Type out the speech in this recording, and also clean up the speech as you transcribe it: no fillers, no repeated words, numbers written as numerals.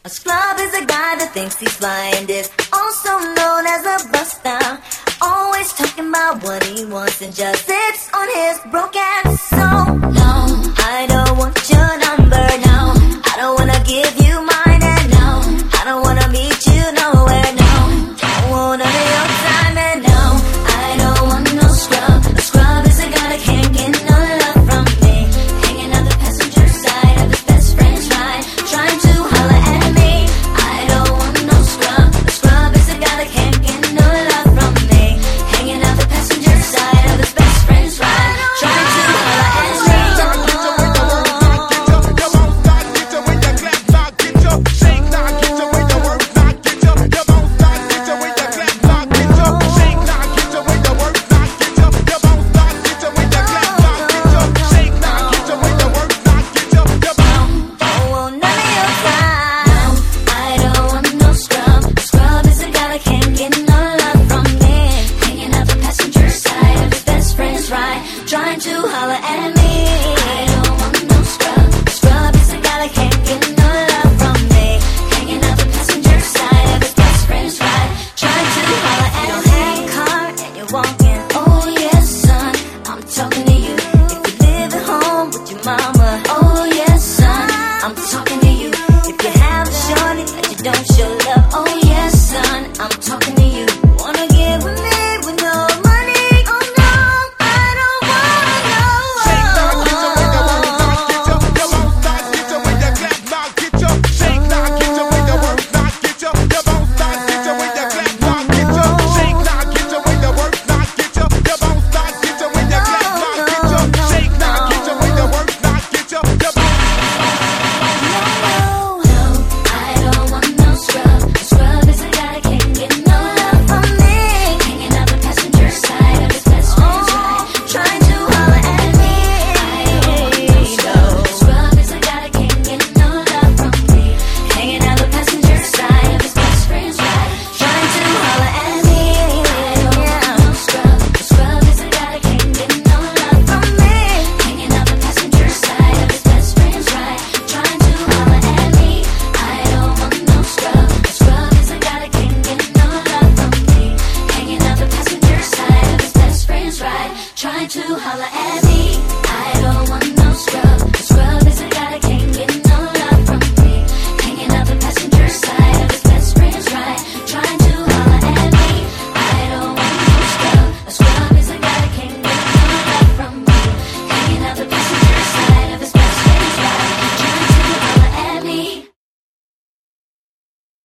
A scrub is a guy that thinks he's fly and is also known as a buster. Always talking about what he wants and just sits on his broken soul. No, I don't want your